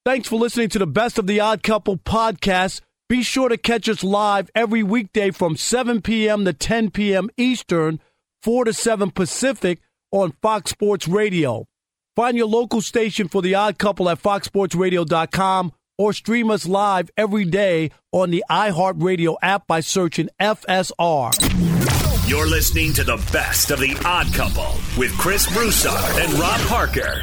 Thanks for listening to the Best of the Odd Couple podcast. Be sure to catch us live every weekday from 7 p.m. to 10 p.m. Eastern, 4 to 7 Pacific on Fox Sports Radio. Find your local station for the Odd Couple at foxsportsradio.com or stream us live every day on the iHeartRadio app by searching FSR. You're listening to the Best of the Odd Couple with Chris Broussard and Rob Parker.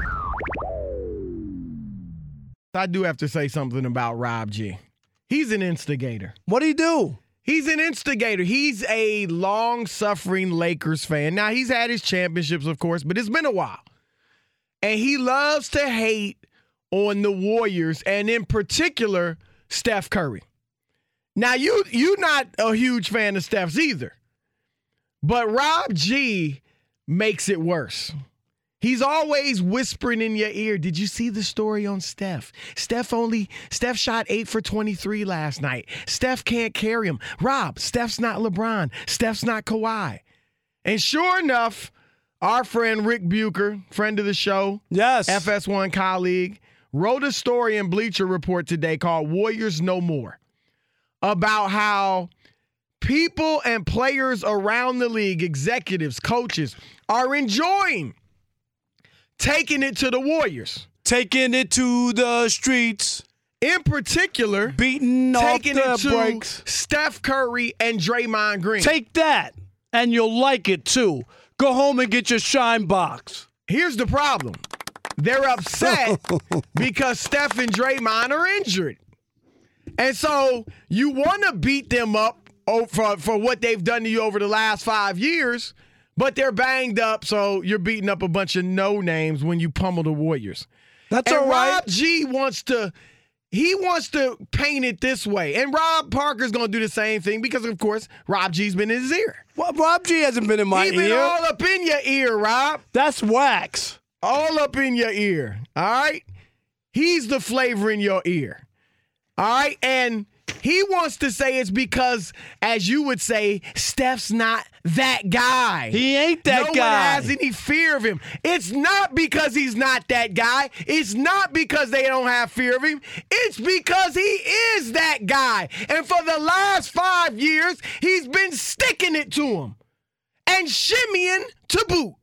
I do have to say something about Rob G. He's an instigator. What do you do? He's an instigator. He's a long-suffering Lakers fan. Now, he's had his championships, of course, but it's been a while. And he loves to hate on the Warriors, and in particular, Steph Curry. Now, you're not a huge fan of Steph's either. But Rob G makes it worse. He's always whispering in your ear, did you see the story on Steph? Steph shot 8 for 23 last night. Steph can't carry him. Rob, Steph's not LeBron. Steph's not Kawhi. And sure enough, our friend Rick Bucher, friend of the show, yes, FS1 colleague, wrote a story in Bleacher Report today called Warriors No More about how people and players around the league, executives, coaches, are enjoying taking it to the Warriors. Taking it to the streets. In particular, beating taking off it the to brakes. Steph Curry and Draymond Green. Take that, and you'll like it too. Go home and get your shine box. Here's the problem. They're upset because Steph and Draymond are injured. And so you want to beat them up for what they've done to you over the last 5 years, but they're banged up, so you're beating up a bunch of no-names when you pummel the Warriors. That's and all right. Rob G wants to paint it this way. And Rob Parker's going to do the same thing because, of course, Rob G's been in his ear. Well, Rob G hasn't been in my ear. He's been all up in your ear, Rob. That's wax. All up in your ear, all right? He's the flavor in your ear, all right? And he wants to say it's because, as you would say, Steph's not that guy. He ain't that guy. No one has any fear of him. It's not because he's not that guy. It's not because they don't have fear of him. It's because he is that guy. And for the last 5 years, he's been sticking it to him and shimmying to boot.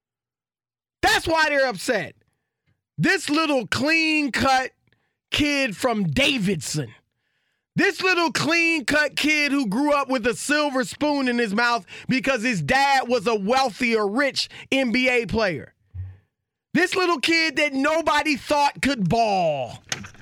That's why they're upset. This little clean-cut kid from Davidson, this little clean-cut kid who grew up with a silver spoon in his mouth because his dad was a wealthy or rich NBA player. This little kid that nobody thought could ball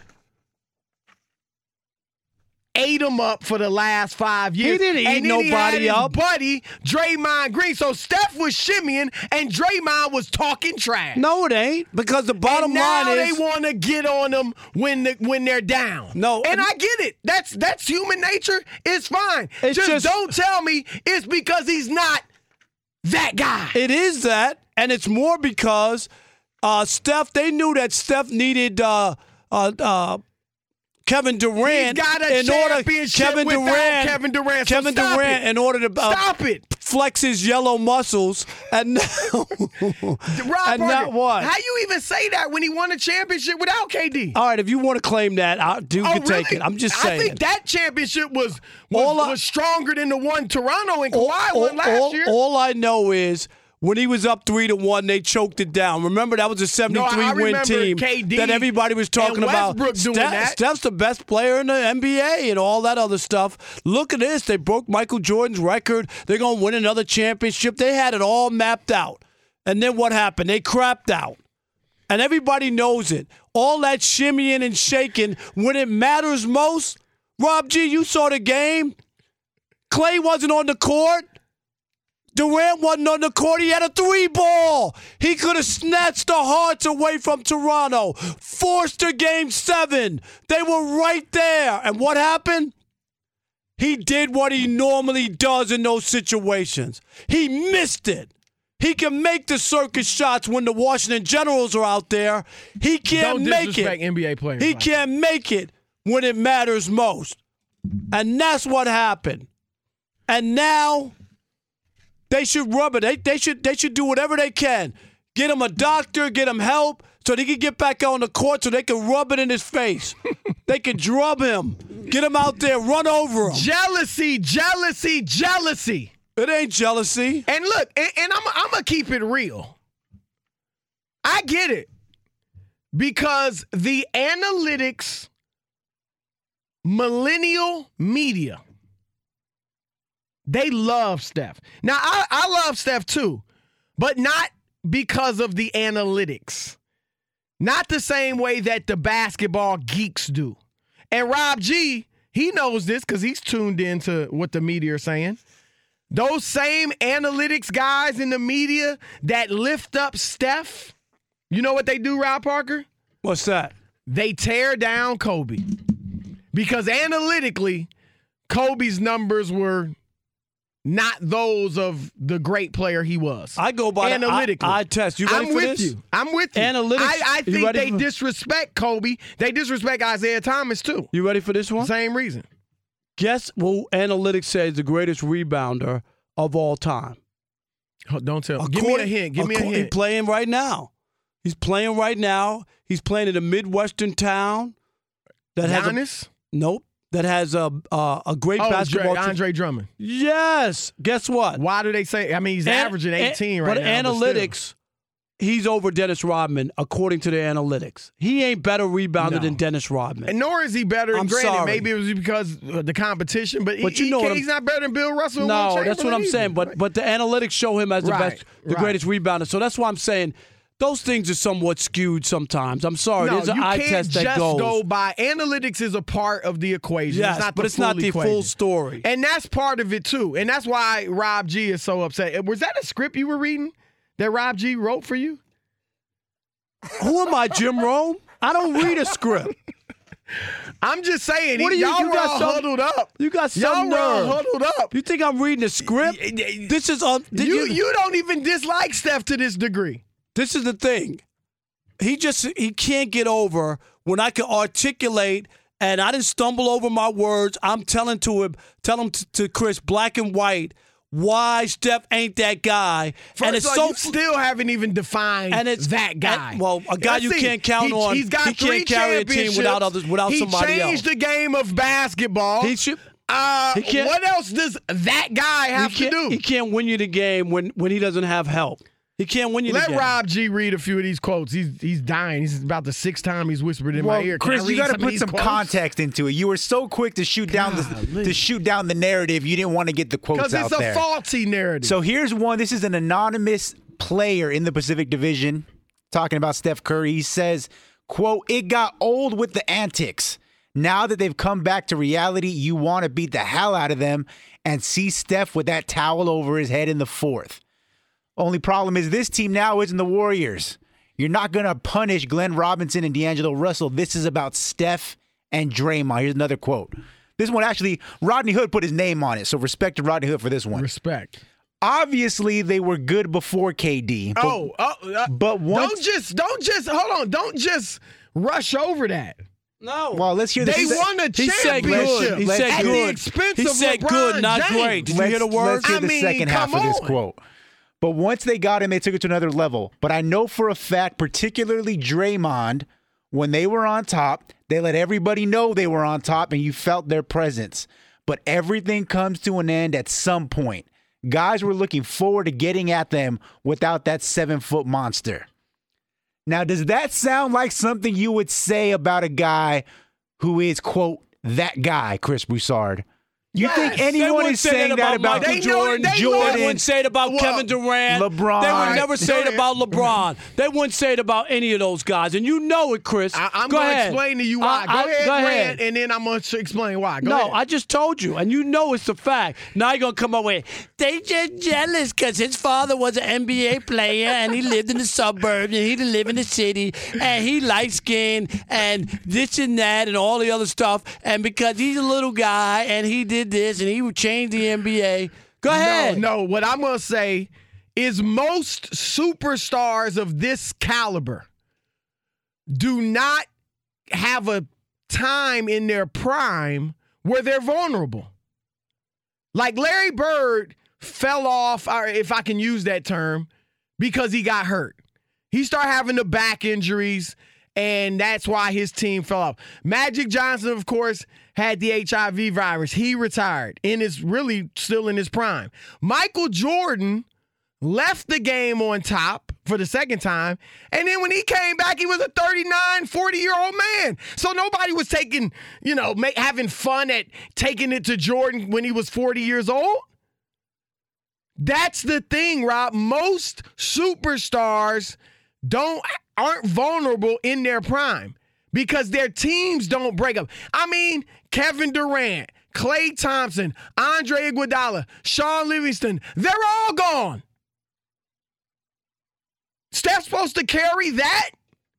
ate him up for the last 5 years. He didn't eat nobody up. Buddy, Draymond Green. So Steph was shimmying and Draymond was talking trash. No, it ain't. Because the bottom line is they want to get on them when they're down. No, and I get it. That's human nature. It's fine. It's just don't tell me it's because he's not that guy. It is that, and it's more because Steph. They knew that Steph needed Kevin Durant. He's got a championship without Kevin Durant. Kevin Durant, in order to stop it, flex his yellow muscles, and now, Rob and Parker, not what? How you even say that when he won a championship without KD? All right, if you want to claim that, you can take it. I'm just saying. I think that championship was stronger than the one Toronto and Kawhi won last year. All I know is, when he was up 3-1, they choked it down. Remember, that was a 73-win team KD that everybody was talking about. Steph's the best player in the NBA and all that other stuff. Look at this. They broke Michael Jordan's record. They're going to win another championship. They had it all mapped out. And then what happened? They crapped out. And everybody knows it. All that shimmying and shaking, when it matters most, Rob G., you saw the game. Clay wasn't on the court. Durant wasn't on the court. He had a 3-ball. He could have snatched the hearts away from Toronto. Forced a Game 7. They were right there. And what happened? He did what he normally does in those situations. He missed it. He can make the circus shots when the Washington Generals are out there. He can't make it. Don't disrespect NBA players. He can't make it when it matters most. And that's what happened. And now they should rub it. They should do whatever they can. Get him a doctor, get him help so they can get back on the court so they can rub it in his face. They can drub him. Get him out there, run over him. Jealousy. It ain't jealousy. And look, and I'm going to keep it real. I get it. Because the analytics, millennial media, they love Steph. Now, I love Steph too, but not because of the analytics. Not the same way that the basketball geeks do. And Rob G, he knows this because he's tuned into what the media are saying. Those same analytics guys in the media that lift up Steph, you know what they do, Rob Parker? What's that? They tear down Kobe. Because analytically, Kobe's numbers were not those of the great player he was. I go by analytically. I test. You ready for this? I'm with you. Analytics. I think they disrespect Kobe. They disrespect Isaiah Thomas, too. You ready for this one? Same reason. Guess who analytics says the greatest rebounder of all time? Oh, don't tell me. Give me a hint. He's playing right now. He's playing right now. He's playing in a Midwestern town that Giannis? That has a great basketball team. Andre Drummond. Yes. Guess what? Why do they say? I mean, he's averaging 18 right now. But analytics, he's over Dennis Rodman, according to the analytics. He ain't better rebounder than Dennis Rodman. And nor is he better. I'm granted, sorry. Maybe it was because of the competition, but he's not better than Bill Russell. No, that's what I'm saying. But the analytics show him as the greatest rebounder. So that's why I'm saying those things are somewhat skewed sometimes. I'm sorry. There's an eye test that goes. You can't just go by. Analytics is a part of the equation. Yes, but it's not the full story. And that's part of it, too. And that's why Rob G is so upset. Was that a script you were reading that Rob G wrote for you? Who am I, Jim Rome? I don't read a script. I'm just saying, y'all were all huddled up. You got some nerve. Y'all were all huddled up. You think I'm reading a script? This is you don't even dislike Steph to this degree. This is the thing. He can't get over when I can articulate, and I didn't stumble over my words. I'm telling him to Chris, black and white, why Steph ain't that guy. And you still haven't even defined that guy. A guy you can't count on. He can't carry a team without somebody else. He changed the game of basketball. He can't. What else does that guy have to do? He can't win you the game when he doesn't have help. He can't win you the game. Let Rob G read a few of these quotes. He's dying. He's about the sixth time he's whispered in my ear. Chris, you got to put some context into it. You were so quick to shoot down the narrative. You didn't want to get the quotes out there. Because it's a faulty narrative. So here's one. This is an anonymous player in the Pacific Division talking about Steph Curry. He says, quote, "It got old with the antics. Now that they've come back to reality, you want to beat the hell out of them and see Steph with that towel over his head in the fourth. Only problem is this team now isn't the Warriors. You're not going to punish Glenn Robinson and D'Angelo Russell. This is about Steph and Draymond." Here's another quote. This one, actually, Rodney Hood put his name on it, so respect to Rodney Hood for this one. Respect. Obviously, they were good before KD. But once, don't just hold on. Don't just rush over that. No. Well, let's hear this. They won a championship. He said good. He said good, not great. Did you hear the words? Let's hear the second half of this quote. But once they got him, they took it to another level. But I know for a fact, particularly Draymond, when they were on top, they let everybody know they were on top and you felt their presence. But everything comes to an end at some point. Guys were looking forward to getting at them without that 7-foot monster. Now, does that sound like something you would say about a guy who is, quote, that guy, Chris Broussard? You think anyone is saying that about Michael Jordan? They wouldn't say it about Kevin Durant. LeBron. They would never say it about LeBron. They wouldn't say it about any of those guys. And you know it, Chris. I'm going to explain to you why. Go ahead, and then I'm going to explain why. Go ahead. I just told you, and you know it's a fact. Now you're going to come up with, they just jealous because his father was an NBA player and he lived in the suburbs and he didn't live in the city and he light-skinned and this and that and all the other stuff. And because he's a little guy and he did this and he would change the NBA. Go ahead. No, what I'm going to say is most superstars of this caliber do not have a time in their prime where they're vulnerable. Like Larry Bird fell off, or if I can use that term, because he got hurt. He started having the back injuries, and that's why his team fell off. Magic Johnson, of course, had the HIV virus. He retired and is really still in his prime. Michael Jordan left the game on top for the second time, and then when he came back, he was a 39, 40-year-old man. So nobody was taking, having fun at taking it to Jordan when he was 40 years old. That's the thing, Rob. Most superstars aren't vulnerable in their prime because their teams don't break up. I mean, Kevin Durant, Klay Thompson, Andre Iguodala, Shaun Livingston, they're all gone. Steph's supposed to carry that?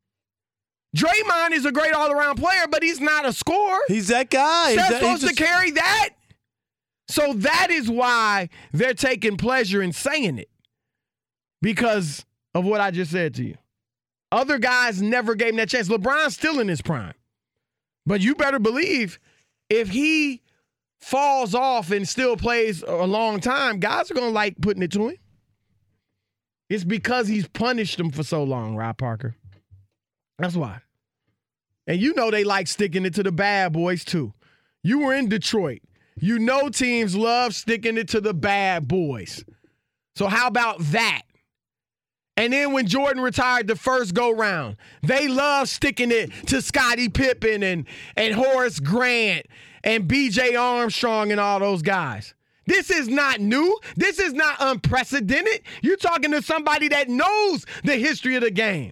Draymond is a great all-around player, but he's not a scorer. He's that guy. Steph's supposed to carry that? So that is why they're taking pleasure in saying it, because of what I just said to you. Other guys never gave him that chance. LeBron's still in his prime. But you better believe if he falls off and still plays a long time, guys are going to like putting it to him. It's because he's punished them for so long, Rob Parker. That's why. And you know they like sticking it to the bad boys, too. You were in Detroit. You know teams love sticking it to the bad boys. So how about that? And then when Jordan retired the first go-round, they love sticking it to Scottie Pippen and Horace Grant and B.J. Armstrong and all those guys. This is not new. This is not unprecedented. You're talking to somebody that knows the history of the game.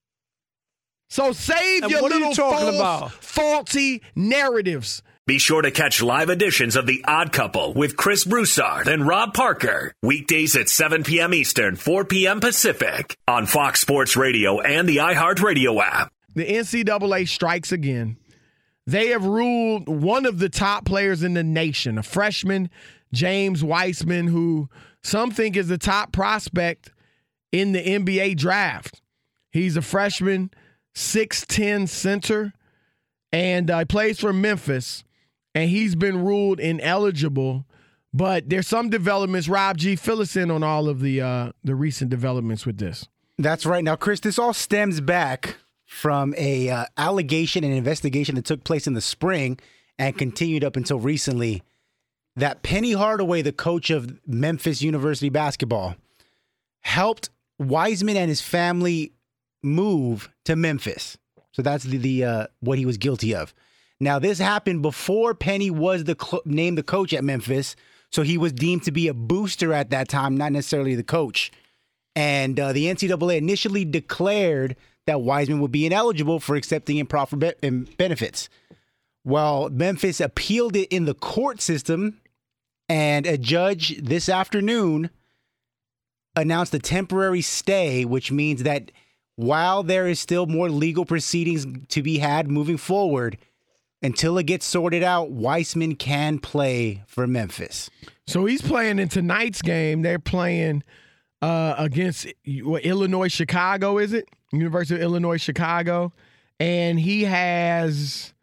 So save your little faulty narratives. Be sure to catch live editions of The Odd Couple with Chris Broussard and Rob Parker. Weekdays at 7 p.m. Eastern, 4 p.m. Pacific on Fox Sports Radio and the iHeartRadio app. The NCAA strikes again. They have ruled one of the top players in the nation, a freshman, James Wiseman, who some think is the top prospect in the NBA draft. He's a freshman, 6'10" center, and he plays for Memphis. And he's been ruled ineligible, but there's some developments. Rob G, fill us in on all of the recent developments with this. That's right. Now, Chris, this all stems back from a allegation and investigation that took place in the spring and continued up until recently, that Penny Hardaway, the coach of Memphis University basketball, helped Wiseman and his family move to Memphis. So that's the what he was guilty of. Now, this happened before Penny was named the coach at Memphis, so he was deemed to be a booster at that time, not necessarily the coach. And the NCAA initially declared that Wiseman would be ineligible for accepting improper benefits. Well, Memphis appealed it in the court system, and a judge this afternoon announced a temporary stay, which means that while there is still more legal proceedings to be had moving forward, until it gets sorted out, Wiseman can play for Memphis. So he's playing in tonight's game. They're playing against Illinois Chicago, is it? University of Illinois Chicago. And he has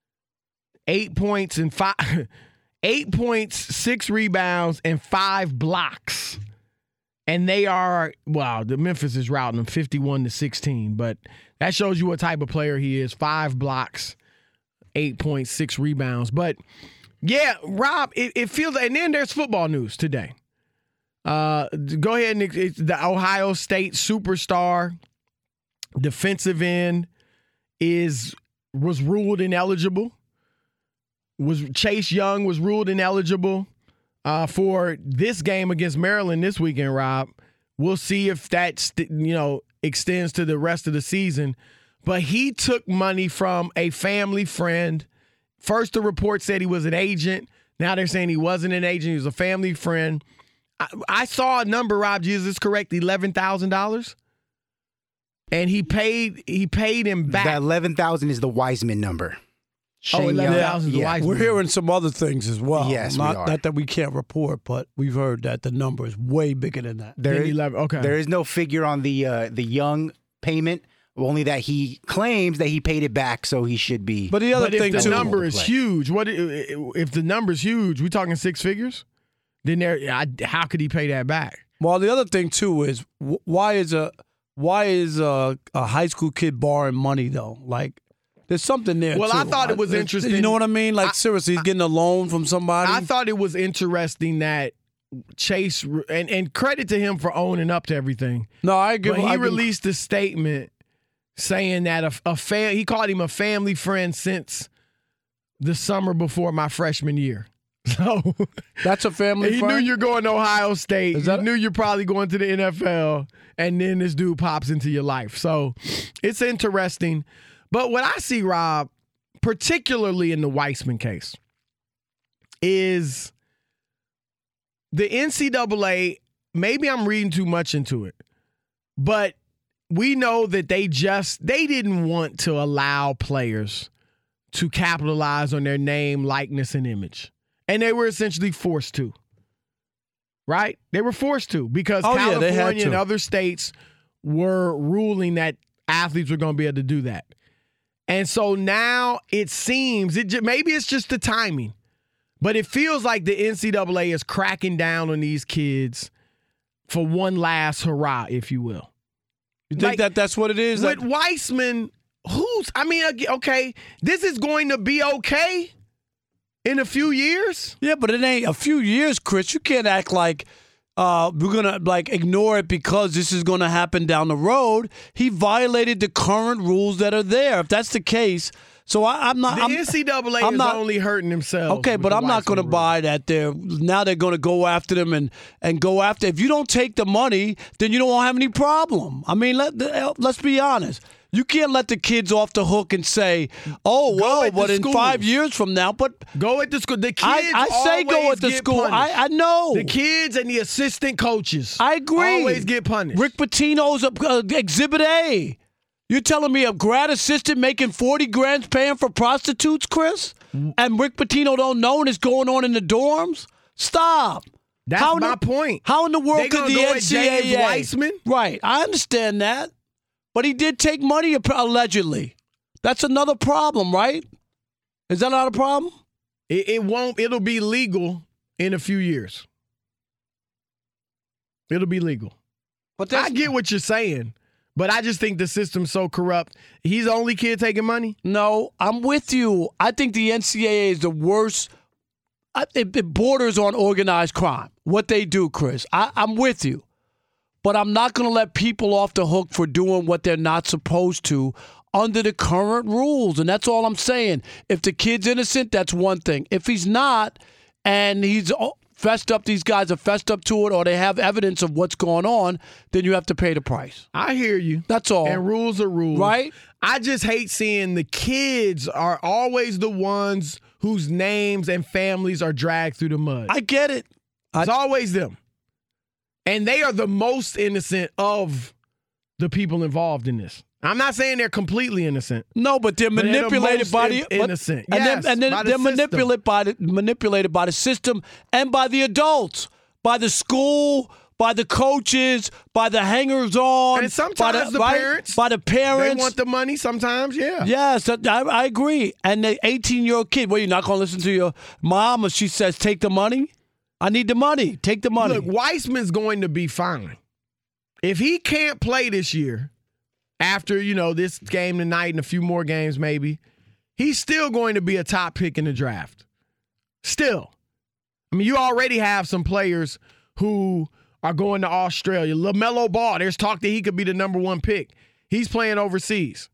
8 points, 6 rebounds, and 5 blocks. And they are, the Memphis is routing them 51-16. But that shows you what type of player he is. 5 blocks. 8.6 rebounds. But, yeah, Rob, it feels – and then there's football news today. Go ahead and the Ohio State superstar defensive end was ruled ineligible. Chase Young was ruled ineligible for this game against Maryland this weekend, Rob. We'll see if that extends to the rest of the season. But he took money from a family friend. First, the report said he was an agent. Now they're saying he wasn't an agent. He was a family friend. I saw a number, Rob G, is this correct? $11,000? And he paid him back. That $11,000 is the Wiseman number. $11,000 is the Wiseman. We're hearing some other things as well. Yes, we are. Not that we can't report, but we've heard that the number is way bigger than that. There is no figure on the Young payment. Only that he claims that he paid it back, so he should be. But the other thing, if the number is huge, if the number is huge, we talking 6 figures? Then how could he pay that back? Well, the other thing too is why is a why is a high school kid borrowing money though? Like, there's something there. Well, too. I thought it was interesting. You know what I mean? Like, seriously, he's getting a loan from somebody. I thought it was interesting that Chase, and credit to him for owning up to everything. No, I agree. But he released a statement saying that he called him a family friend since the summer before my freshman year. So that's a family friend? He knew you're going to Ohio State. He knew you're probably going to the NFL, and then this dude pops into your life. So it's interesting. But what I see, Rob, particularly in the Weissman case, is the NCAA, maybe I'm reading too much into it, but we know that they didn't want to allow players to capitalize on their name, likeness, and image. And they were essentially forced to. Right? They were forced to because California and other states were ruling that athletes were going to be able to do that. And so now it seems, maybe it's just the timing, but it feels like the NCAA is cracking down on these kids for one last hurrah, if you will. You think that's what it is? With Weissman, okay, this is going to be okay in a few years? Yeah, but it ain't a few years, Chris. You can't act like we're going to ignore it because this is going to happen down the road. He violated the current rules that are there. If that's the case, so I'm not. The NCAA is only hurting themselves. Okay, but I'm not going to buy that. Now they're going to go after them and go after. If you don't take the money, then you don't have any problem. I mean, let's be honest. You can't let the kids off the hook and say, "Oh, well, but in 5 years from now." But go at the school. The kids, I say go at the school. I know the kids and the assistant coaches. I agree. Always get punished. Rick Pitino's Exhibit A. You're telling me a grad assistant making $40,000 paying for prostitutes, Chris, and Rick Pitino don't know and it's going on in the dorms? Stop. That's my point. How in the world could the NCAA? James Weissman? Right, I understand that. But he did take money, allegedly. That's another problem, right? Is that not a problem? It won't. It'll be legal in a few years. It'll be legal. But I get what you're saying, but I just think the system's so corrupt. He's the only kid taking money? No, I'm with you. I think the NCAA is the worst. It borders on organized crime, what they do, Chris. I'm with you. But I'm not going to let people off the hook for doing what they're not supposed to under the current rules. And that's all I'm saying. If the kid's innocent, that's one thing. If he's not, and he's fessed up, these guys are fessed up to it, or they have evidence of what's going on, then you have to pay the price. I hear you. That's all. And rules are rules. Right? I just hate seeing the kids are always the ones whose names and families are dragged through the mud. I get it. It's always them. And they are the most innocent of the people involved in this. I'm not saying they're completely innocent. No, but they're manipulated by the innocent. And then they're manipulated by the system and by the adults, by the school, by the coaches, by the hangers-on, and sometimes parents. By the parents. They want the money sometimes, yeah. Yes, I agree. And the 18-year-old kid, well, you're not going to listen to your mom if she says, take the money? I need the money. Take the money. Look, Weissman's going to be fine. If he can't play this year, after, this game tonight and a few more games maybe, he's still going to be a top pick in the draft. Still. I mean, you already have some players who are going to Australia. LaMelo Ball, there's talk that he could be the number one pick. He's playing overseas.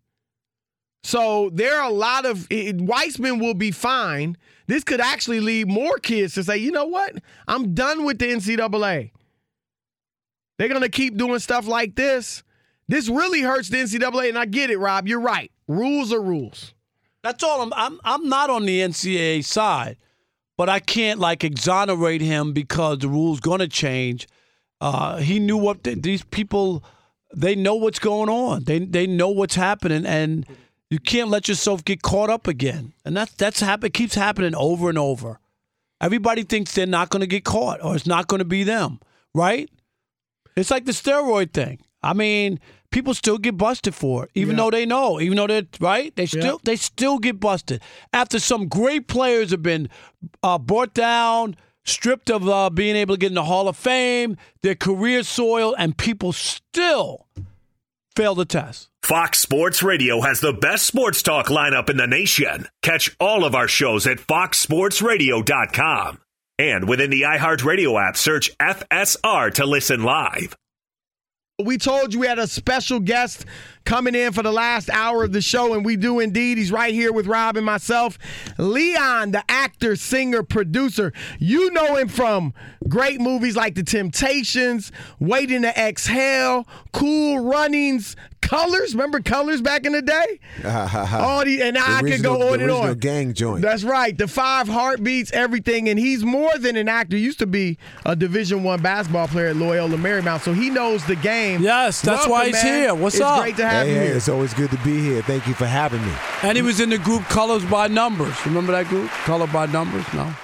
So there are a lot of – Weissman will be fine. This could actually lead more kids to say, you know what? I'm done with the NCAA. They're going to keep doing stuff like this. This really hurts the NCAA, and I get it, Rob. You're right. Rules are rules. That's all. I'm not on the NCAA side, but I can't, exonerate him because the rule's going to change. He knew what these people – they know what's going on. They know what's happening, and – you can't let yourself get caught up again. And it keeps happening over and over. Everybody thinks they're not going to get caught or it's not going to be them, right? It's like the steroid thing. I mean, people still get busted for it, even though they know, even though they're right. They still get busted. After some great players have been brought down, stripped of being able to get in the Hall of Fame, their career soiled, and people still failed the test. Fox Sports Radio has the best sports talk lineup in the nation. Catch all of our shows at foxsportsradio.com. And within the iHeartRadio app, search FSR to listen live. We told you we had a special guest coming in for the last hour of the show, and we do indeed. He's right here with Rob and myself. Leon, the actor, singer, producer. You know him from great movies like The Temptations, Waiting to Exhale, Cool Runnings, Colors. Remember Colors back in the day? And now I could go on and on. Gang joint. That's right. The 5 Heartbeats, everything. And he's more than an actor. He used to be a Division I basketball player at Loyola Marymount, so he knows the game. Yes, that's why he's here. What's up? It's great to have you here. It's always good to be here. Thank you for having me. And he was in the group Colors by Numbers. Remember that group? Color by Numbers? No.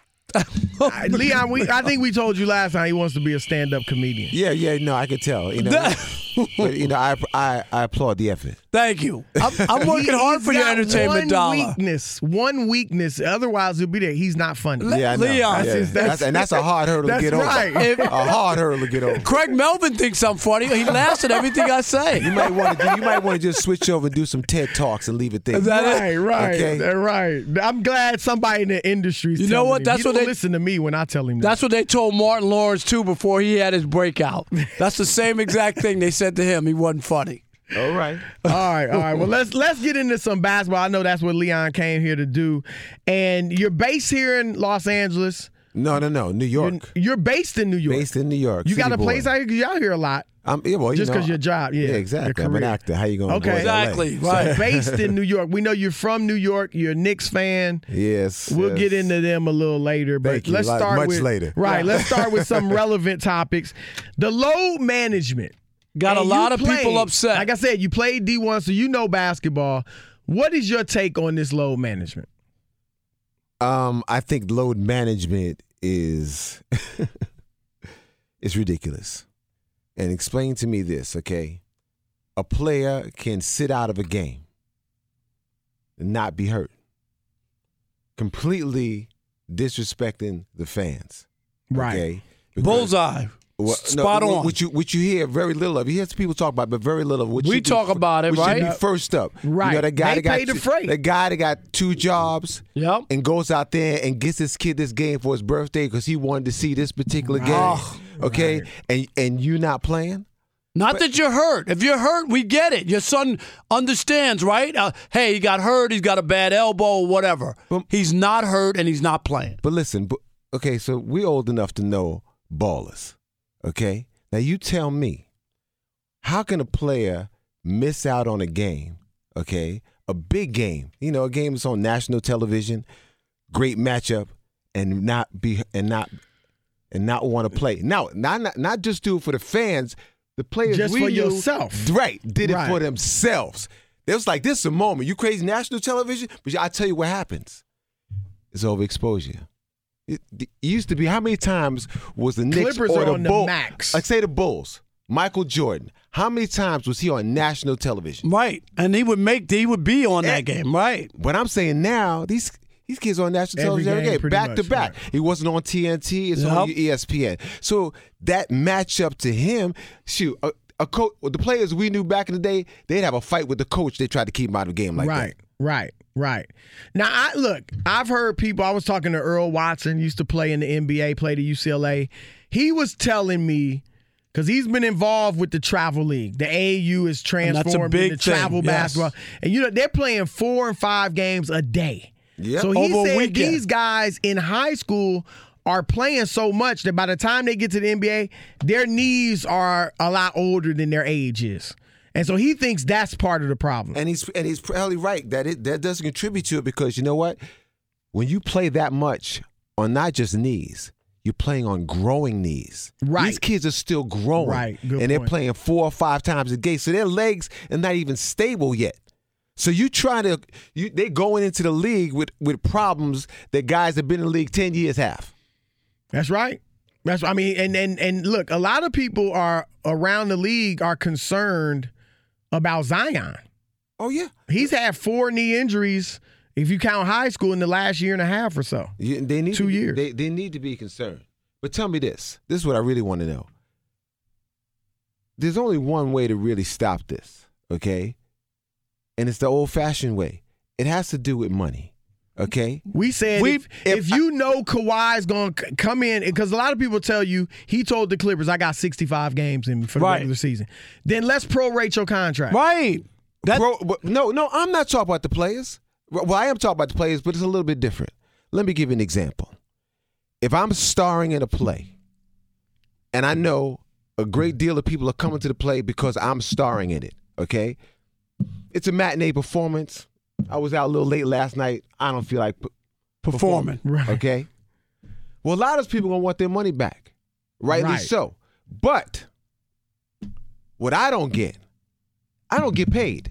Leon, I think we told you last time he wants to be a stand-up comedian. Yeah, no, I can tell. But, I applaud the effort. Thank you. I'm working hard for your entertainment dollar. One weakness. Otherwise, he'll be there. He's not funny. Yeah, I know. Leon. That's a hard hurdle to get over. Right. A hard hurdle to get over. Craig Melvin thinks I'm funny. He laughs at everything I say. You might want to just switch over and do some TED Talks and leave it there. Right. Okay? Right. I'm glad somebody in the industry is You know what? That's what they listen to me when I tell him. That's what they told Martin Lawrence too before he had his breakout. That's the same exact thing they said to him. He wasn't funny. All right. Well, let's get into some basketball. I know that's what Leon came here to do. And you're based here in Los Angeles. No, New York. You're based in New York. Based in New York. You got a place out here because you're out here a lot. Just because your job, yeah, exactly. I'm an actor. How you going to go? Exactly. Right. So based in New York. We know you're from New York. You're a Knicks fan. Yes. We'll get into them a little later, but let's start much later. Right. Let's start with some relevant topics. The load management. Got a lot of people upset. Like I said, you played D1, so you know basketball. What is your take on this load management? I think load management is ridiculous. And explain to me this, okay? A player can sit out of a game and not be hurt. Completely disrespecting the fans. Right. Okay? Bullseye. Spot on. Which you hear very little of. You hear people talk about, but very little of. We talk about it, right? Should be first up. Right. You know, the guy the guy that got 2 jobs. Yep. And goes out there and gets his kid this game for his birthday because he wanted to see this particular game. Okay, right. And you not playing. Not that you're hurt. If you're hurt, we get it. Your son understands, right? Hey, he got hurt. He's got a bad elbow or whatever. He's not hurt and he's not playing. But listen, okay, so we're old enough to know ballers. Okay? Now you tell me, how can a player miss out on a game, okay, a big game, a game that's on national television, great matchup, and not want to play? Now, not just do it for the fans, the players just for yourself. Right, did it for themselves. It was like, this is a moment. You crazy national television? But I tell you what happens. It's overexposure. It used to be, how many times was the Knicks Clippers or the on Bulls? The max. Like say the Bulls, Michael Jordan. How many times was he on national television? Right, and he would be on that game, right? But I'm saying now, these kids on national television every game, back to back. Right. He wasn't on TNT, it's on ESPN. So that matchup to him, shoot, a coach, the players we knew back in the day, they'd have a fight with the coach. They tried to keep him out of the game like that. Right. Now, I've heard people, I was talking to Earl Watson, used to play in the NBA, played at UCLA. He was telling me, because he's been involved with the travel league. The AAU is transformed into travel basketball. And, they're playing 4 and 5 games a day. Yep. So he said these guys in high school are playing so much that by the time they get to the NBA, their knees are a lot older than their age is. And so he thinks that's part of the problem. And he's probably right that doesn't contribute to it because you know what? When you play that much on not just knees, you're playing on growing knees. Right. These kids are still growing. Right. Good and they're point. playing 4 or 5 times a game. So their legs are not even stable yet. So they're going into the league with problems that guys that have been in the league 10 years have. That's right. And look, a lot of people are around the league are concerned about Zion. Oh, yeah. He's had 4 knee injuries, if you count high school, in the last year and a half or so. They need 2 years. They, they, They, they, they, they, they, they, they, they, they, they, they, they, they, they, they, they, they, they need to be concerned. They need to be concerned. But tell me this. This is what I really want to know. How can a player miss out on a game? Okay? A big game. They need to be concerned. there's only one way to really stop this, okay? And it's the old-fashioned way. It has to do with money, okay? We said if you know Kawhi's going to come in, because a lot of people tell you, he told the Clippers, I got 65 games in me for the regular season. Then let's prorate your contract. Right. No, I'm not talking about the players. Well, I am talking about the players, but it's a little bit different. Let me give you an example. If I'm starring in a play, and I know a great deal of people are coming to the play because I'm starring in it, okay? It's a matinee performance. I was out a little late last night. I don't feel like performing, right. Okay? Well, a lot of people going to want their money back, rightly so. But what I don't get paid.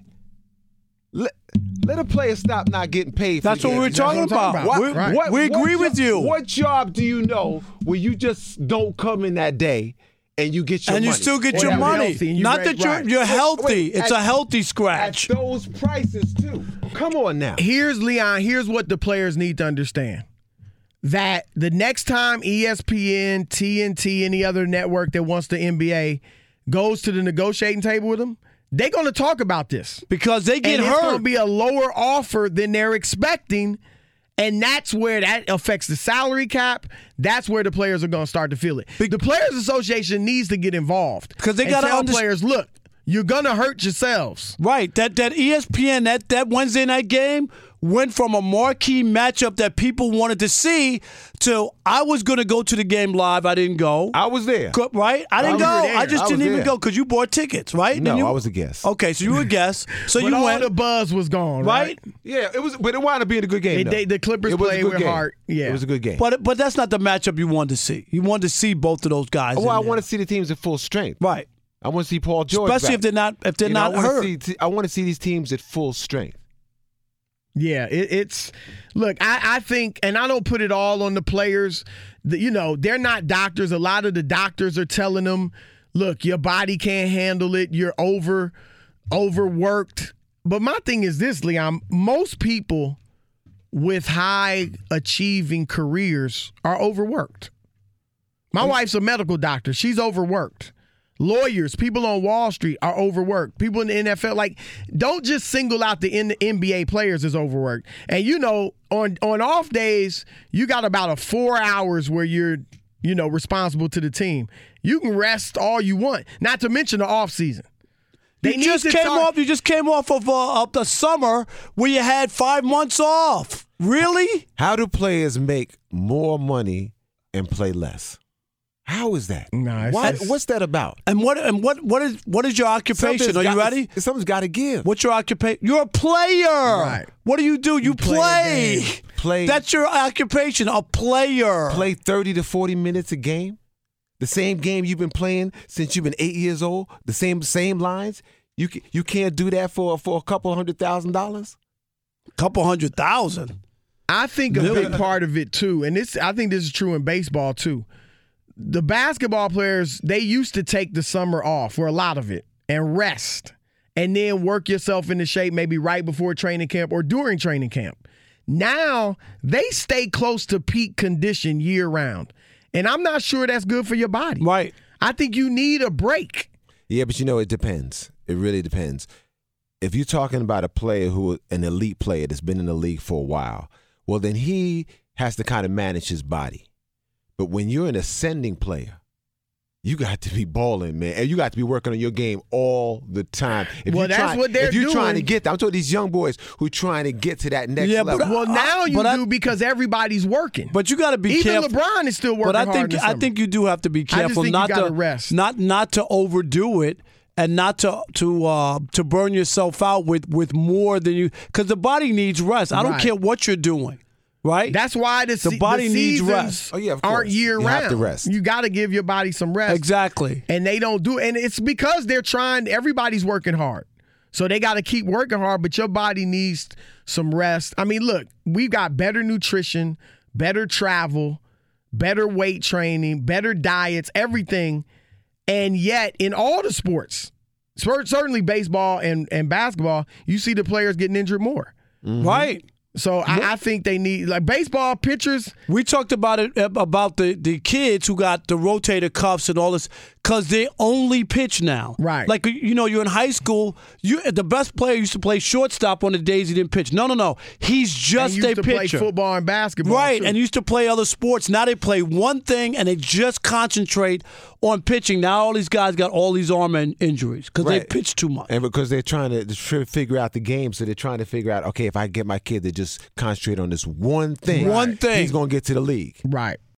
Let a player stop not getting paid for That's what we're talking about. We agree with you. What job do you know where you just don't come in that day and you get your money? And you still get your money. Not that you're healthy. It's a healthy scratch. At those prices, too. Come on now. Here's what the players need to understand. That the next time ESPN, TNT, any other network that wants the NBA goes to the negotiating table with them, they're going to talk about this. Because they get hurt. It's going to be a lower offer than they're expecting, and that's where that affects the salary cap. That's where the players are going to start to feel it. The Players Association needs to get involved. Because they got to tell players, look, you're going to hurt yourselves. Right. That ESPN, that Wednesday night game went from a marquee matchup that people wanted to see to I was going to go to the game live. I didn't go. I was there. Right? I didn't go. I just didn't even go because you bought tickets, right? No, I was a guest. Okay, so you were a guest. So but you all went. The buzz was gone, right? Yeah, it was, but it wound up being a good game. The Clippers played with heart. Yeah, it was a good game. But that's not the matchup you wanted to see. You wanted to see both of those guys. Well, I want to see the teams at full strength. Right. I want to see Paul George, especially back. if they're not hurt. I want to see these teams at full strength. Yeah, it's look. I think, and I don't put it all on the players. They're not doctors. A lot of the doctors are telling them, "Look, your body can't handle it. You're overworked." But my thing is this, Leon. Most people with high achieving careers are overworked. My wife's a medical doctor. She's overworked. Lawyers, people on Wall Street are overworked. People in the NFL, don't just single out the NBA players as overworked. And, on off days, you got about 4 hours where you're, responsible to the team. You can rest all you want, not to mention the off season. You just came off of the summer where you had 5 months off. Really? How do players make more money and play less? How is that? What's that about? And what is your occupation? Are you ready? Something's got to give. What's your occupation? You're a player. Right. What do? You play. Play. That's your occupation, a player. Play 30 to 40 minutes a game. The same game you've been playing since you've been 8 years old. The same lines. You can't do that for a couple $100,000. Couple $100,000. I think a big part of it too, and I think this is true in baseball too. The basketball players, they used to take the summer off, or a lot of it, and rest, and then work yourself into shape maybe right before training camp or during training camp. Now, they stay close to peak condition year-round, and I'm not sure that's good for your body. Right. I think you need a break. Yeah, but it depends. It really depends. If you're talking about a player an elite player that's been in the league for a while, well, then he has to kind of manage his body. But when you're an ascending player, you got to be balling, man. And you got to be working on your game all the time. That's what they're doing. If you're trying to get that, I'm talking these young boys who are trying to get to that next level. Now you do because everybody's working. But you got to be careful. Even LeBron is still working hard. But I think you do have to be careful not to rest. Not to overdo it. And not to burn yourself out with more than you, because the body needs rest. I don't care what you're doing. Right? That's why the body needs rest. Oh, yeah, of course. Aren't year round. You have to rest. You got to give your body some rest. Exactly. And they don't do it. And it's because everybody's working hard. So they got to keep working hard, but your body needs some rest. I mean, look, we've got better nutrition, better travel, better weight training, better diets, everything. And yet, in all the sports, certainly baseball and basketball, you see the players getting injured more. Mm-hmm. Right. So I think they need, baseball pitchers. We talked about it, about the kids who got the rotator cuffs and all this because they only pitch now. Right. Like, you're in high school. The best player used to play shortstop on the days he didn't pitch. No. He's just a pitcher. Used to play football and basketball. Right, too. and used to play other sports. Now they play one thing, and they just concentrate on pitching. Now all these guys got all these arm injuries because they pitch too much. And because they're trying to figure out the game, so they're trying to figure out, okay, if I get my kid to just concentrate on this one thing, he's going to get to the league. Right.